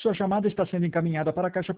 Sua chamada está sendo encaminhada para a caixa